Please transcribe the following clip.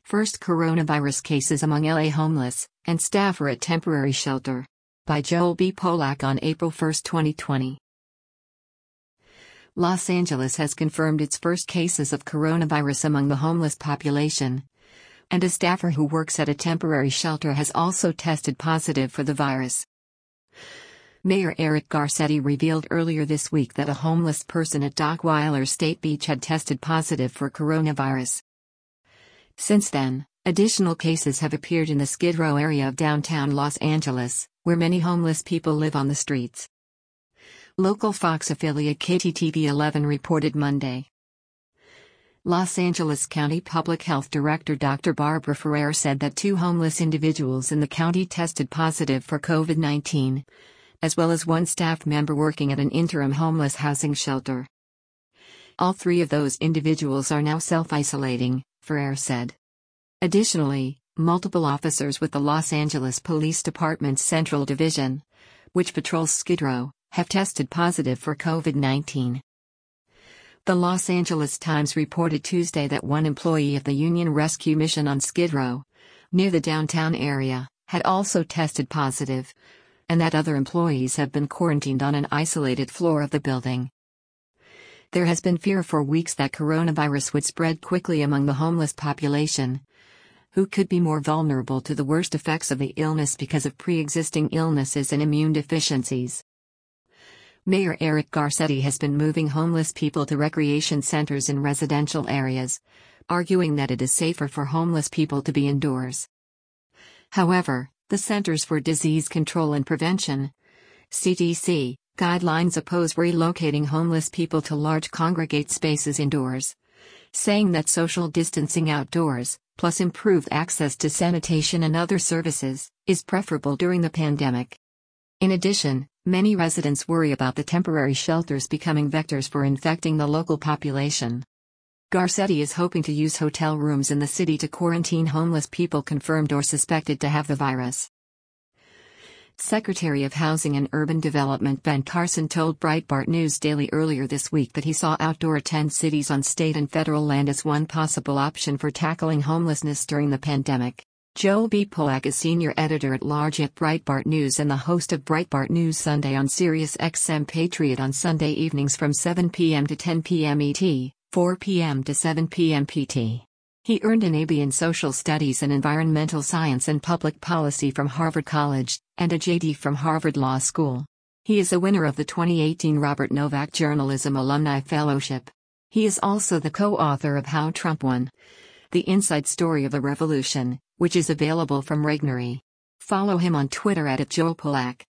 First coronavirus cases among LA homeless and staffer at temporary shelter. By Joel B. Polak on April 1, 2020. Los Angeles has confirmed its first cases of coronavirus among the homeless population, and a staffer who works at a temporary shelter has also tested positive for the virus. Mayor Eric Garcetti revealed earlier this week that a homeless person at Dockweiler State Beach had tested positive for coronavirus. Since then, additional cases have appeared in the Skid Row area of downtown Los Angeles, where many homeless people live on the streets. Local Fox affiliate KTTV 11 reported Monday. Los Angeles County Public Health Director Dr. Barbara Ferrer said that 2 homeless individuals in the county tested positive for COVID-19, as well as 1 staff member working at an interim homeless housing shelter. All 3 of those individuals are now self-isolating, Ferrer said. Additionally, multiple officers with the Los Angeles Police Department's Central Division, which patrols Skid Row, have tested positive for COVID-19. The Los Angeles Times reported Tuesday that 1 employee of the Union Rescue Mission on Skid Row, near the downtown area, had also tested positive, and that other employees have been quarantined on an isolated floor of the building. There has been fear for weeks that coronavirus would spread quickly among the homeless population, who could be more vulnerable to the worst effects of the illness because of pre-existing illnesses and immune deficiencies. Mayor Eric Garcetti has been moving homeless people to recreation centers in residential areas, arguing that it is safer for homeless people to be indoors. However, the Centers for Disease Control and Prevention, CDC, guidelines oppose relocating homeless people to large congregate spaces indoors, saying that social distancing outdoors, plus improved access to sanitation and other services, is preferable during the pandemic. In addition, many residents worry about the temporary shelters becoming vectors for infecting the local population. Garcetti is hoping to use hotel rooms in the city to quarantine homeless people confirmed or suspected to have the virus. Secretary of Housing and Urban Development Ben Carson told Breitbart News Daily earlier this week that he saw outdoor tent cities on state and federal land as one possible option for tackling homelessness during the pandemic. Joel B. Polak is senior editor-at-large at Breitbart News and the host of Breitbart News Sunday on Sirius XM Patriot on Sunday evenings from 7 p.m. to 10 p.m. ET, 4 p.m. to 7 p.m. PT. He earned an AB in Social Studies and Environmental Science and Public Policy from Harvard College, and a JD from Harvard Law School. He is a winner of the 2018 Robert Novak Journalism Alumni Fellowship. He is also the co-author of How Trump Won: The Inside Story of the Revolution, which is available from Regnery. Follow him on Twitter @JoelPolak.